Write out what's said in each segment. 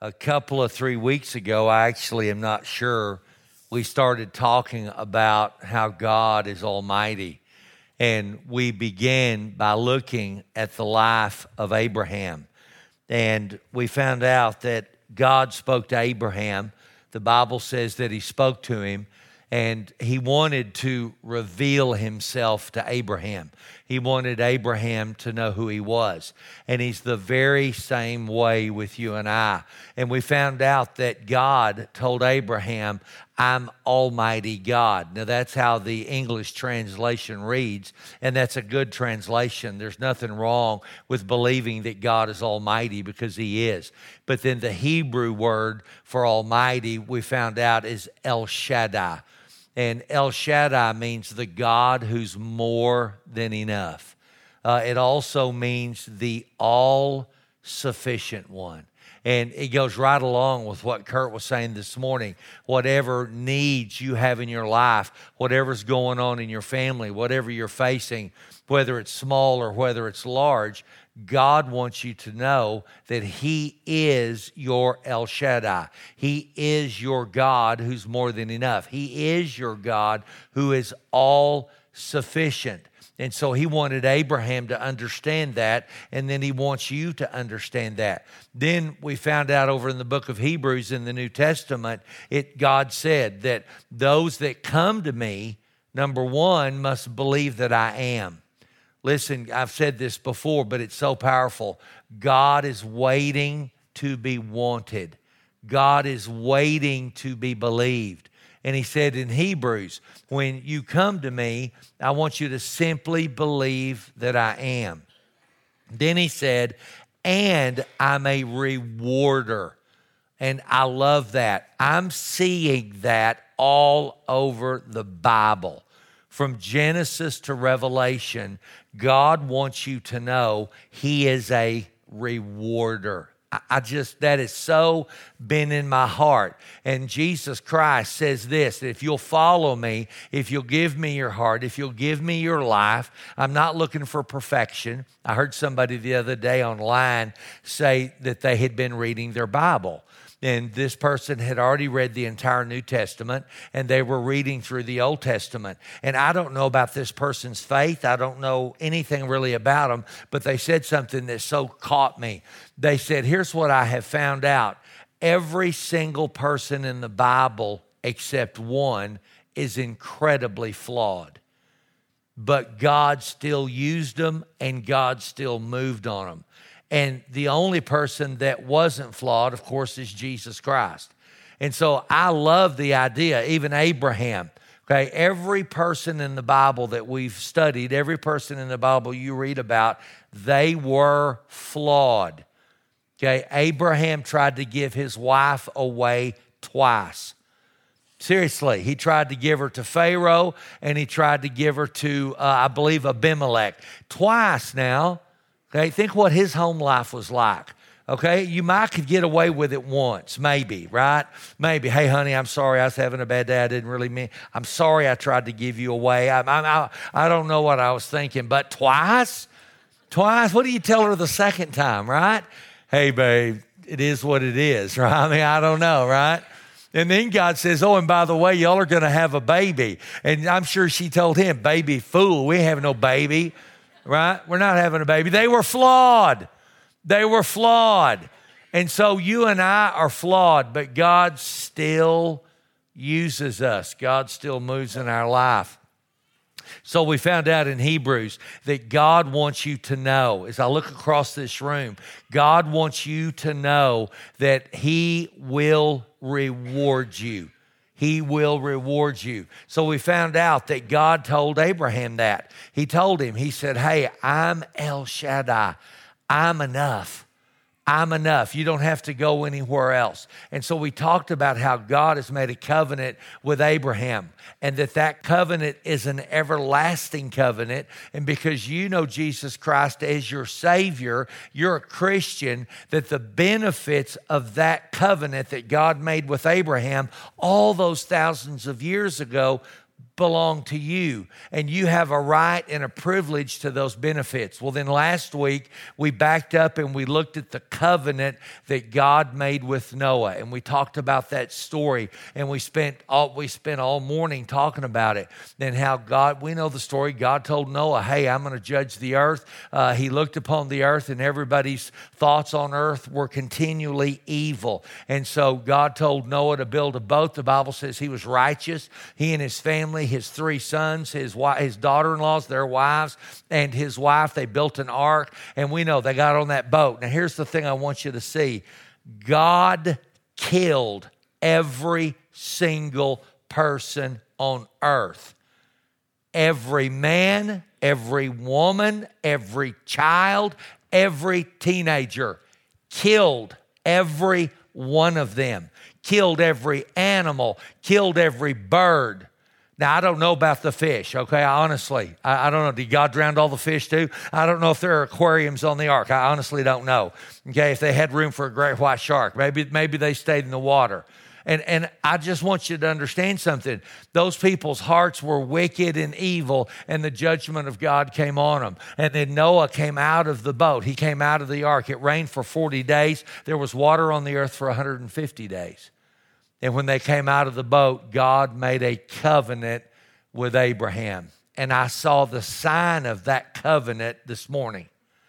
a couple of 3 weeks ago, I actually am not sure, we started talking about how God is almighty. And we began by looking at the life of Abraham. And we found out that God spoke to Abraham. The Bible says that he spoke to him, and he wanted to reveal himself to Abraham. He wanted Abraham to know who he was. And he's the very same way with you and I. And we found out that God told Abraham, I'm Almighty God. Now, that's how the English translation reads, and that's a good translation. There's nothing wrong with believing that God is Almighty, because He is. But then the Hebrew word for Almighty, we found out, is El Shaddai. And El Shaddai means the God who's more than enough. It also means the all-sufficient one. And it goes right along with what Kurt was saying this morning. Whatever needs you have in your life, whatever's going on in your family, whatever you're facing, whether it's small or whether it's large, God wants you to know that He is your El Shaddai. He is your God who's more than enough. He is your God who is all sufficient. And so He wanted Abraham to understand that, and then He wants you to understand that. Then we found out over in the book of Hebrews in the New Testament, God said that those that come to me, number one, must believe that I am. Listen, I've said this before, but it's so powerful. God is waiting to be wanted. God is waiting to be believed. And He said in Hebrews, when you come to me, I want you to simply believe that I am. Then He said, and I'm a rewarder. And I love that. I'm seeing that all over the Bible. From Genesis to Revelation, God wants you to know He is a rewarder. That has so been in my heart. And Jesus Christ says this, that if you'll follow me, if you'll give me your heart, if you'll give me your life, I'm not looking for perfection. I heard somebody the other day online say that they had been reading their Bible. And this person had already read the entire New Testament, and they were reading through the Old Testament. And I don't know about this person's faith. I don't know anything really about them, but they said something that so caught me. They said, here's what I have found out. Every single person in the Bible, except one, is incredibly flawed. But God still used them, and God still moved on them. And the only person that wasn't flawed, of course, is Jesus Christ. And so I love the idea, even Abraham. Okay, every person in the Bible that we've studied, every person in the Bible you read about, they were flawed. Okay, Abraham tried to give his wife away twice. Seriously, he tried to give her to Pharaoh, and he tried to give her to, I believe, Abimelech. Twice now. Okay, think what his home life was like. Okay, you might could get away with it once, maybe, right? Maybe, hey, honey, I'm sorry, I was having a bad day. I didn't really mean. I'm sorry I tried to give you away. I don't know what I was thinking, but twice? What do you tell her the second time, right? Hey, babe, it is what it is, right? I mean, I don't know, right? And then God says, oh, and by the way, y'all are going to have a baby. And I'm sure she told him, baby fool, we ain't having no baby. Right? We're not having a baby. They were flawed. And so you and I are flawed, but God still uses us. God still moves in our life. So we found out in Hebrews that God wants you to know, as I look across this room, God wants you to know that He will reward you. He will reward you. So we found out that God told Abraham that. He told him, He said, hey, I'm El Shaddai. I'm enough. I'm enough. You don't have to go anywhere else. And so we talked about how God has made a covenant with Abraham, and that covenant is an everlasting covenant. And because you know Jesus Christ as your Savior, you're a Christian, that the benefits of that covenant that God made with Abraham all those thousands of years ago belong to you, and you have a right and a privilege to those benefits. Well, then last week we backed up and we looked at the covenant that God made with Noah, and we talked about that story, and we spent all morning talking about it. And how God, we know the story. God told Noah, "Hey, I'm going to judge the earth." He looked upon the earth, and everybody's thoughts on earth were continually evil, and so God told Noah to build a boat. The Bible says he was righteous. He and his family, his 3 sons, his daughter-in-laws, their wives, and his wife, they built an ark, and we know they got on that boat. Now, here's the thing I want you to see. God killed every single person on earth. Every man, every woman, every child, every teenager. Killed every one of them. Killed every animal, killed every bird. Now, I don't know about the fish, okay? I don't know. Did God drown all the fish too? I don't know if there are aquariums on the ark. I honestly don't know, okay? If they had room for a great white shark. Maybe they stayed in the water. And I just want you to understand something. Those people's hearts were wicked and evil, and the judgment of God came on them. And then Noah came out of the boat. He came out of the ark. It rained for 40 days. There was water on the earth for 150 days. And when they came out of the boat, God made a covenant with Abraham. And I saw the sign of that covenant this morning.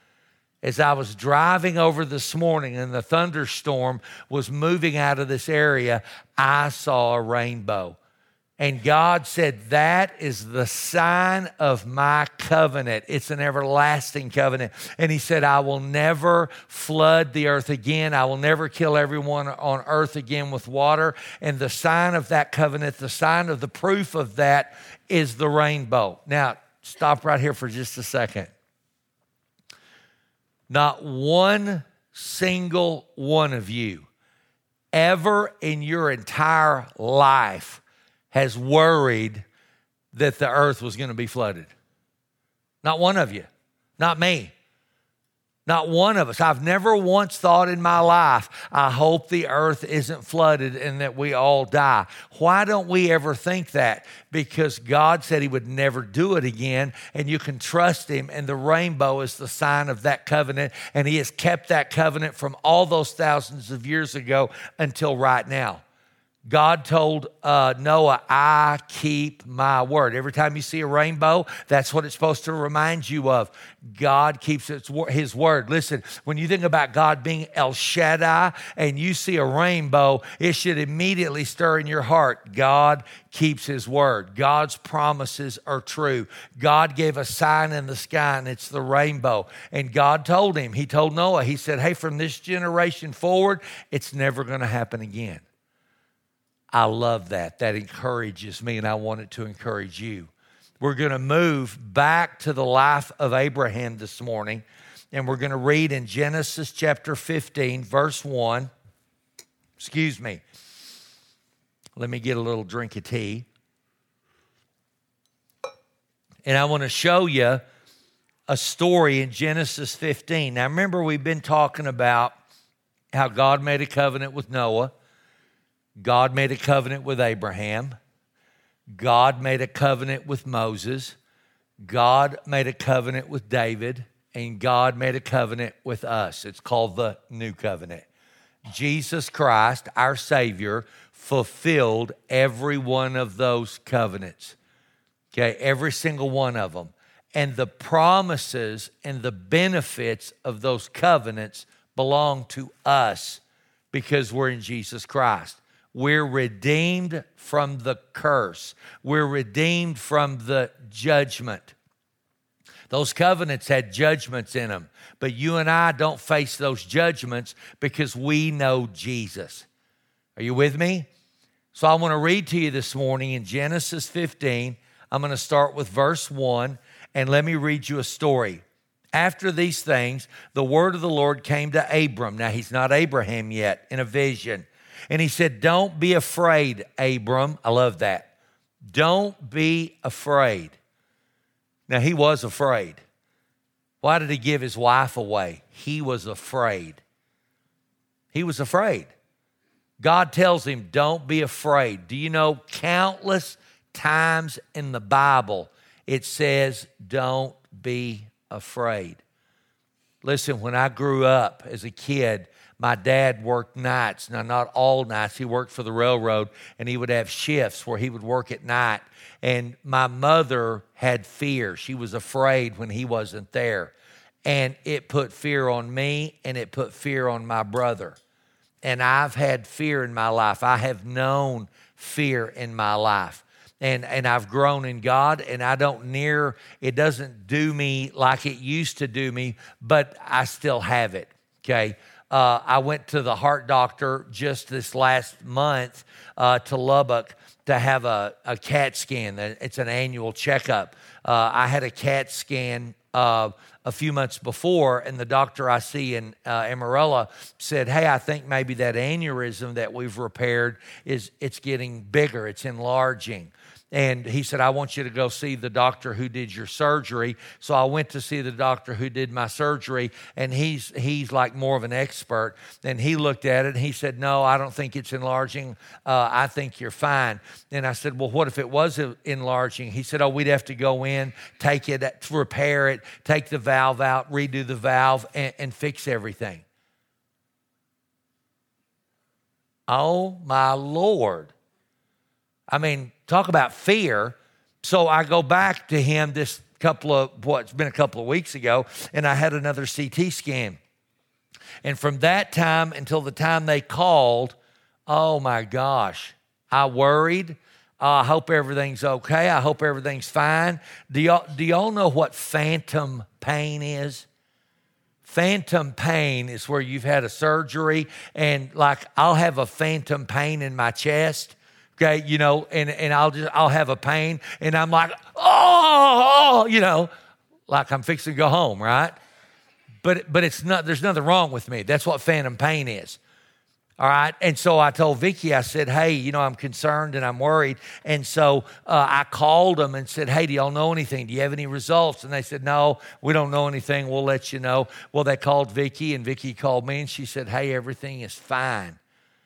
As I was driving over this morning and the thunderstorm was moving out of this area, I saw a rainbow. And God said, "That is the sign of my covenant. It's an everlasting covenant." And he said, "I will never flood the earth again. I will never kill everyone on earth again with water." And the sign of that covenant, the sign of the proof of that is the rainbow. Now, stop right here for just a second. Not one single one of you ever in your entire life has worried that the earth was going to be flooded. Not one of you. Not me. Not one of us. I've never once thought in my life, I hope the earth isn't flooded and that we all die. Why don't we ever think that? Because God said he would never do it again, and you can trust him, and the rainbow is the sign of that covenant, and he has kept that covenant from all those thousands of years ago until right now. God told Noah, "I keep my word." Every time you see a rainbow, that's what it's supposed to remind you of. God keeps his word. Listen, when you think about God being El Shaddai and you see a rainbow, it should immediately stir in your heart. God keeps his word. God's promises are true. God gave a sign in the sky, and it's the rainbow. And God told him, he told Noah, he said, "Hey, from this generation forward, it's never going to happen again." I love that. That encourages me, and I want it to encourage you. We're going to move back to the life of Abraham this morning, and we're going to read in Genesis chapter 15, verse 1. Excuse me. Let me get a little drink of tea. And I want to show you a story in Genesis 15. Now, remember, we've been talking about how God made a covenant with Noah. God made a covenant with Abraham. God made a covenant with Moses. God made a covenant with David. And God made a covenant with us. It's called the New Covenant. Jesus Christ, our Savior, fulfilled every one of those covenants. Okay, every single one of them. And the promises and the benefits of those covenants belong to us because we're in Jesus Christ. We're redeemed from the curse. We're redeemed from the judgment. Those covenants had judgments in them, but you and I don't face those judgments because we know Jesus. Are you with me? So I want to read to you this morning in Genesis 15. I'm going to start with verse 1, and let me read you a story. After these things, the word of the Lord came to Abram. Now, he's not Abraham yet, in a vision. And he said, "Don't be afraid, Abram." I love that. Don't be afraid. Now, he was afraid. Why did he give his wife away? He was afraid. He was afraid. God tells him, "Don't be afraid." Do you know countless times in the Bible it says, don't be afraid. Listen, when I grew up as a kid, my dad worked nights. Now, not all nights. He worked for the railroad, and he would have shifts where he would work at night. And my mother had fear. She was afraid when he wasn't there. And it put fear on me, and it put fear on my brother. And I've had fear in my life. I have known fear in my life. And I've grown in God, and it doesn't do me like it used to do me, but I still have it, okay? I went to the heart doctor just this last month to Lubbock to have a CAT scan. It's an annual checkup. I had a CAT scan a few months before, and the doctor I see in Amarillo said, hey, I think maybe that aneurysm that we've repaired it's getting bigger, it's enlarging. And he said, I want you to go see the doctor who did your surgery. So I went to see the doctor who did my surgery, and he's like more of an expert. And he looked at it, and he said, no, I don't think it's enlarging. I think you're fine. And I said, well, what if it was enlarging? He said, oh, we'd have to go in, take it, repair it, take the valve out, redo the valve, and fix everything. Oh, my Lord. I mean, talk about fear. So I go back to him it's been a couple of weeks ago, and I had another CT scan. And from that time until the time they called, oh my gosh, I worried. I hope everything's okay. I hope everything's fine. Do y'all know what phantom pain is? Phantom pain is where you've had a surgery, and like I'll have a phantom pain in my chest. Okay, and I'll have a pain, and I'm like, like I'm fixing to go home, right? But it's not. There's nothing wrong with me. That's what phantom pain is. All right, and so I told Vicki, I said, hey, I'm concerned and I'm worried, and so I called them and said, hey, do y'all know anything? Do you have any results? And they said, no, we don't know anything. We'll let you know. Well, they called Vicki, and Vicki called me, and she said, hey, everything is fine.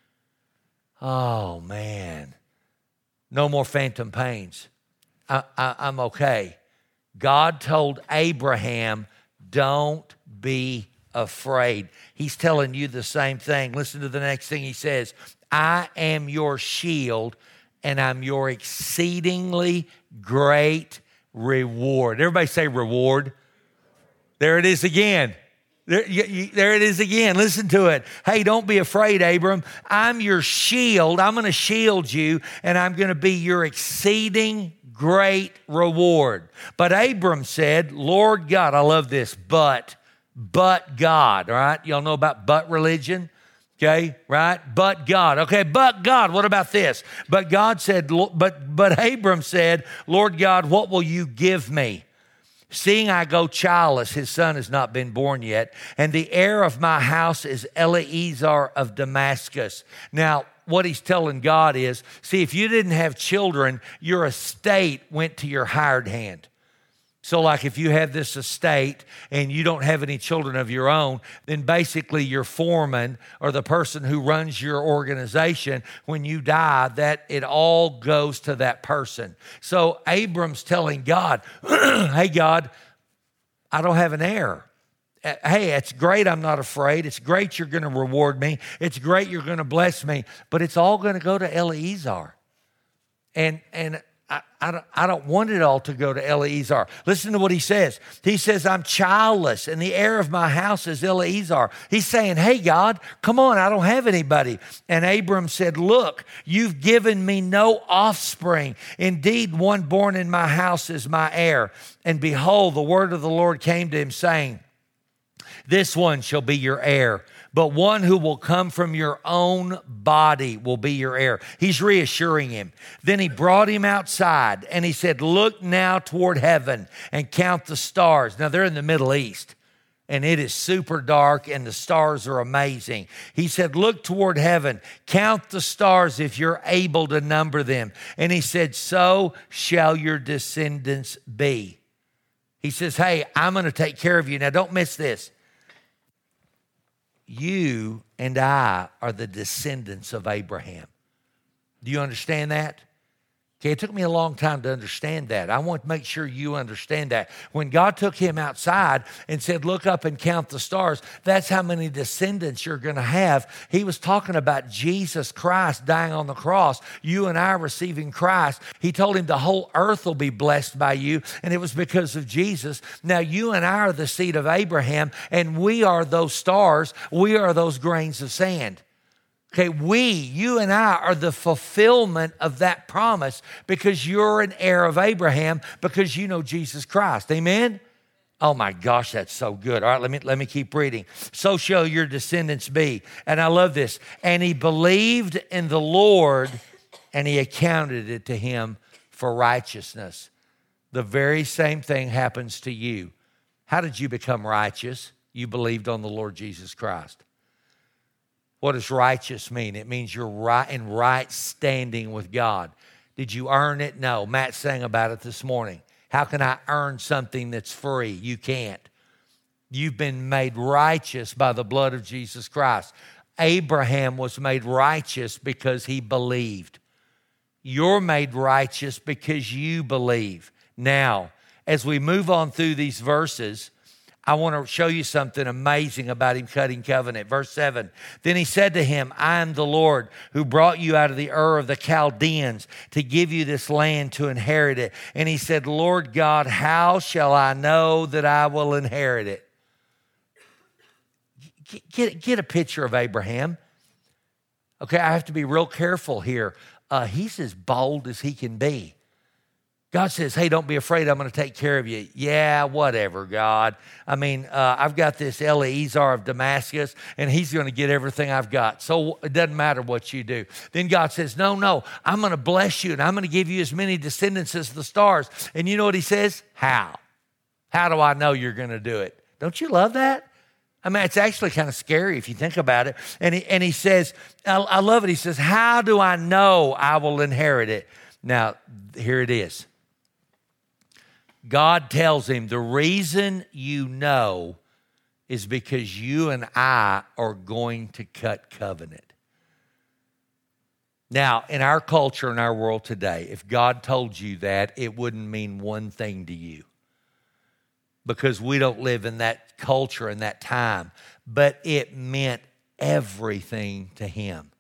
Oh man. No more phantom pains. I'm okay. God told Abraham, don't be afraid. He's telling you the same thing. Listen to the next thing he says. I am your shield, and I'm your exceedingly great reward. Everybody say reward. There it is again. There it is again. Listen to it. Hey, don't be afraid, Abram. I'm your shield. I'm going to shield you, and I'm going to be your exceeding great reward. But Abram said, Lord God, I love this, but God, all right? Y'all know about but religion? Okay, right? But God. Okay, but God, what about this? But God said, but Abram said, Lord God, what will you give me? Seeing I go childless, his son has not been born yet, and the heir of my house is Eliezer of Damascus. Now, what he's telling God is, see, if you didn't have children, your estate went to your hired hand. So like if you have this estate and you don't have any children of your own, then basically your foreman or the person who runs your organization, when you die, that it all goes to that person. So Abram's telling God, hey, God, I don't have an heir. Hey, it's great I'm not afraid. It's great you're going to reward me. It's great you're going to bless me. But it's all going to go to Eliezer. And I don't want it all to go to Eliezer. Listen to what he says. He says, I'm childless, and the heir of my house is Eliezer. He's saying, hey, God, come on, I don't have anybody. And Abram said, look, you've given me no offspring. Indeed, one born in my house is my heir. And behold, the word of the Lord came to him, saying, this one shall be your heir, but one who will come from your own body will be your heir. He's reassuring him. Then he brought him outside, and he said, look now toward heaven and count the stars. Now, they're in the Middle East, and it is super dark, and the stars are amazing. He said, look toward heaven, count the stars if you're able to number them. And he said, so shall your descendants be. He says, hey, I'm going to take care of you. Now, don't miss this. You and I are the descendants of Abraham. Do you understand that? Okay, it took me a long time to understand that. I want to make sure you understand that. When God took him outside and said, look up and count the stars, that's how many descendants you're going to have. He was talking about Jesus Christ dying on the cross, you and I receiving Christ. He told him the whole earth will be blessed by you, and it was because of Jesus. Now, you and I are the seed of Abraham, and we are those stars. We are those grains of sand. Okay, you and I are the fulfillment of that promise because you're an heir of Abraham because you know Jesus Christ. Amen? Oh my gosh, that's so good. All right, let me keep reading. So shall your descendants be. And I love this. And he believed in the Lord, and he accounted it to him for righteousness. The very same thing happens to you. How did you become righteous? You believed on the Lord Jesus Christ. What does righteous mean? It means you're right in right standing with God. Did you earn it? No. Matt sang about it this morning. How can I earn something that's free? You can't. You've been made righteous by the blood of Jesus Christ. Abraham was made righteous because he believed. You're made righteous because you believe. Now, as we move on through these verses, I want to show you something amazing about him cutting covenant. Verse 7, then he said to him, I am the Lord who brought you out of the Ur of the Chaldeans to give you this land to inherit it. And he said, Lord God, how shall I know that I will inherit it? Get a picture of Abraham. Okay, I have to be real careful here. He's as bold as he can be. God says, hey, don't be afraid. I'm going to take care of you. Yeah, whatever, God. I mean, I've got this Eliezer of Damascus, and he's going to get everything I've got. So it doesn't matter what you do. Then God says, no, I'm going to bless you, and I'm going to give you as many descendants as the stars. And you know what he says? How? How do I know you're going to do it? Don't you love that? I mean, it's actually kind of scary if you think about it. And he says, I love it. He says, how do I know I will inherit it? Now, here it is. God tells him the reason you know is because you and I are going to cut covenant. Now, in our culture, in our world today, if God told you that, it wouldn't mean one thing to you because we don't live in that culture and that time, but it meant everything to him.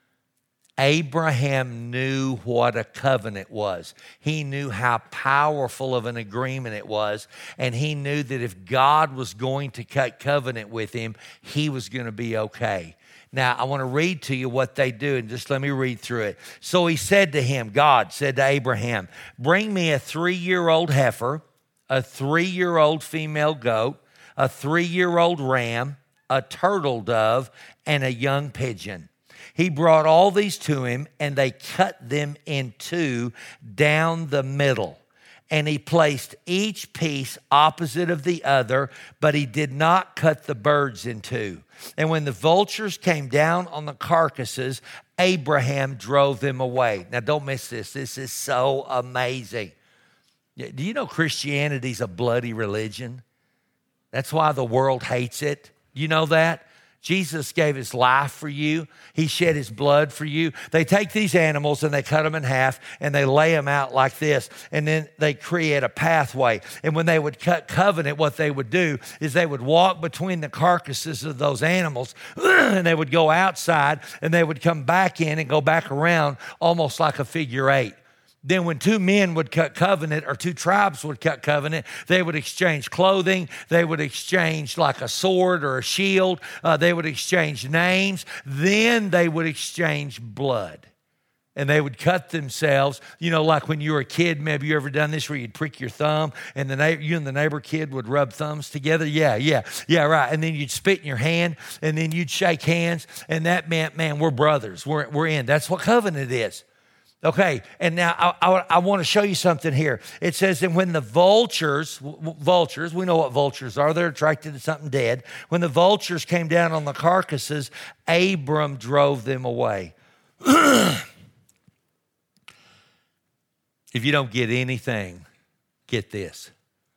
Abraham knew what a covenant was. He knew how powerful of an agreement it was, and he knew that if God was going to cut covenant with him, he was going to be okay. Now, I want to read to you what they do, and just let me read through it. So he said to him, God said to Abraham, bring me a 3-year-old heifer, a 3-year-old female goat, a 3-year-old ram, a turtle dove, and a young pigeon. He brought all these to him, and they cut them in two down the middle. And he placed each piece opposite of the other, but he did not cut the birds in two. And when the vultures came down on the carcasses, Abraham drove them away. Now, don't miss this. This is so amazing. Do you know Christianity's a bloody religion? That's why the world hates it. You know that? Jesus gave his life for you. He shed his blood for you. They take these animals and they cut them in half and they lay them out like this. And then they create a pathway. And when they would cut covenant, what they would do is they would walk between the carcasses of those animals and they would go outside and they would come back in and go back around almost like a figure eight. Then when two men would cut covenant or two tribes would cut covenant, they would exchange clothing. They would exchange like a sword or a shield. They would exchange names. Then they would exchange blood. And they would cut themselves, you know, like when you were a kid, maybe you ever done this where you'd prick your thumb and you and the neighbor kid would rub thumbs together? Yeah, right. And then you'd spit in your hand and then you'd shake hands. And that meant, man, we're brothers. We're in. That's what covenant is. Okay, and now I want to show you something here. It says that when the vultures, we know what vultures are. They're attracted to something dead. When the vultures came down on the carcasses, Abram drove them away. If you don't get anything, get this.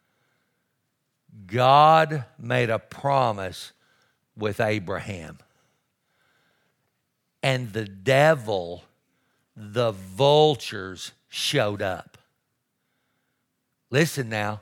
God made a promise with Abraham. And the devil, the vultures, showed up. Listen now.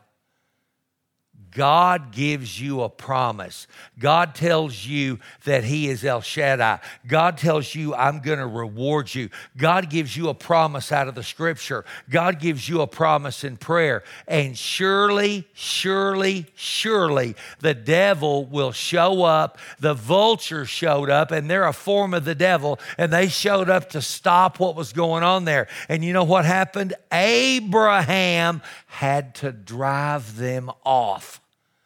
God gives you a promise. God tells you that He is El Shaddai. God tells you, I'm going to reward you. God gives you a promise out of the Scripture. God gives you a promise in prayer. And surely, surely, surely, the devil will show up. The vultures showed up, and they're a form of the devil, and they showed up to stop what was going on there. And you know what happened? Abraham had to drive them off.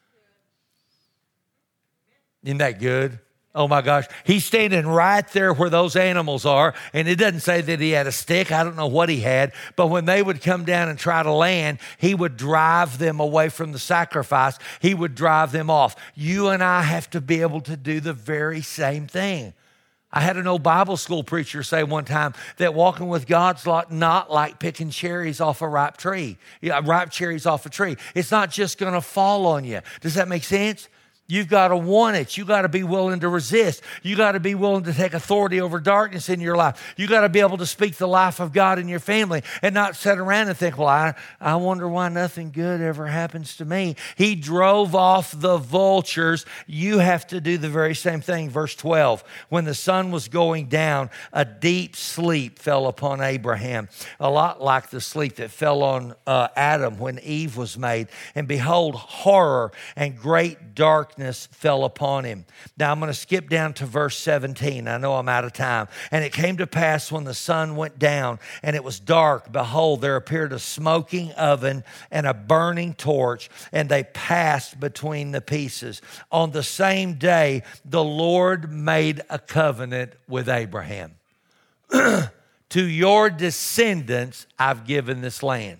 Isn't that good? Oh my gosh. He's standing right there where those animals are. And it doesn't say that he had a stick. I don't know what he had. But when they would come down and try to land, he would drive them away from the sacrifice. He would drive them off. You and I have to be able to do the very same thing. I had an old Bible school preacher say one time that walking with God's not like picking cherries off a ripe tree. Ripe cherries off a tree. It's not just going to fall on you. Does that make sense? You've got to want it. You got to be willing to resist. You got to be willing to take authority over darkness in your life. You got to be able to speak the life of God in your family and not sit around and think, well, I wonder why nothing good ever happens to me. He drove off the vultures. You have to do the very same thing. Verse 12, when the sun was going down, a deep sleep fell upon Abraham, a lot like the sleep that fell on Adam when Eve was made. And behold, horror and great darkness fell upon him. Now I'm going to skip down to verse 17. I know I'm out of time. And it came to pass when the sun went down and it was dark, behold, there appeared a smoking oven and a burning torch, and they passed between the pieces. On the same day, the Lord made a covenant with Abraham. To your descendants, I've given this land.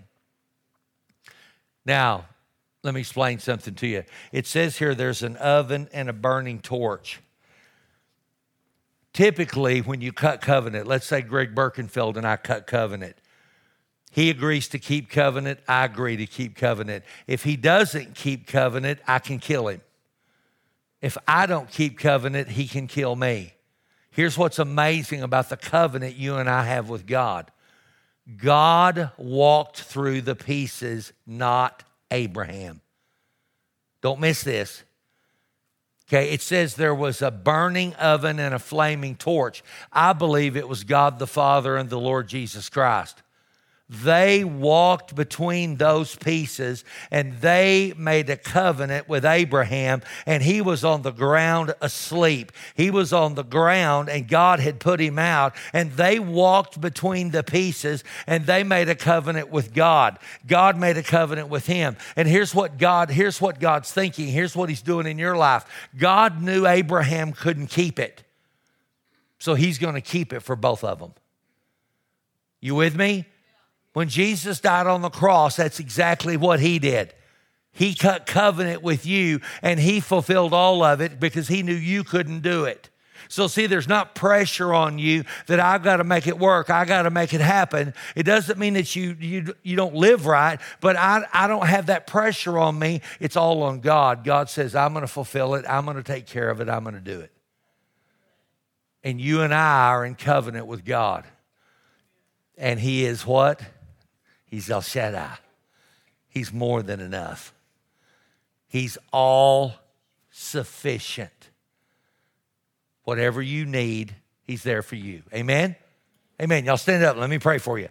Now, let me explain something to you. It says here there's an oven and a burning torch. Typically, when you cut covenant, let's say Greg Birkenfeld and I cut covenant. He agrees to keep covenant. I agree to keep covenant. If he doesn't keep covenant, I can kill him. If I don't keep covenant, he can kill me. Here's what's amazing about the covenant you and I have with God. God walked through the pieces, not Abraham. Don't miss this. Okay, it says there was a burning oven and a flaming torch. I believe it was God the Father and the Lord Jesus Christ. They walked between those pieces and they made a covenant with Abraham, and he was on the ground asleep. He was on the ground and God had put him out, and they walked between the pieces and they made a covenant with God. God made a covenant with him. And here's what God's thinking. Here's what he's doing in your life. God knew Abraham couldn't keep it. So he's going to keep it for both of them. You with me? When Jesus died on the cross, that's exactly what he did. He cut covenant with you, and he fulfilled all of it because he knew you couldn't do it. So see, there's not pressure on you that I've got to make it work. I got to make it happen. It doesn't mean that you don't live right, but I don't have that pressure on me. It's all on God. God says, I'm going to fulfill it. I'm going to take care of it. I'm going to do it. And you and I are in covenant with God. And he is what? He's El Shaddai. He's more than enough. He's all sufficient. Whatever you need, he's there for you. Amen? Amen. Y'all stand up. Let me pray for you.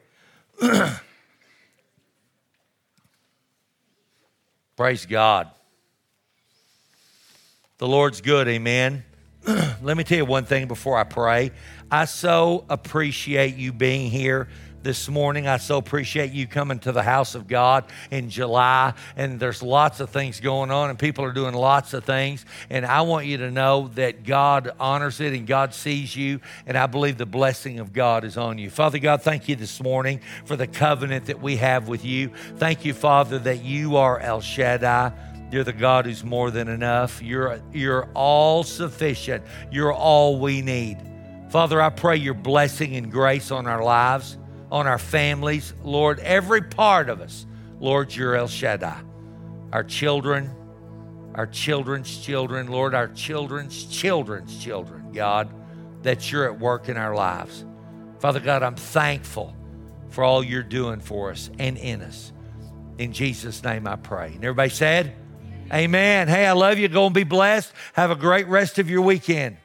Praise God. The Lord's good. Amen. Let me tell you one thing before I pray. I so appreciate you being here this morning. I so appreciate you coming to the house of God in July. And there's lots of things going on and people are doing lots of things. And I want you to know that God honors it and God sees you. And I believe the blessing of God is on you. Father God, thank you this morning for the covenant that we have with you. Thank you, Father, that you are El Shaddai. You're the God who's more than enough. You're all sufficient. You're all we need. Father, I pray your blessing and grace on our lives, on our families. Lord, every part of us. Lord, you're El Shaddai. Our children, our children's children, Lord, our children's children's children, God, that you're at work in our lives. Father God, I'm thankful for all you're doing for us and in us. In Jesus' name I pray. And everybody said, amen. Hey, I love you. Go and be blessed. Have a great rest of your weekend.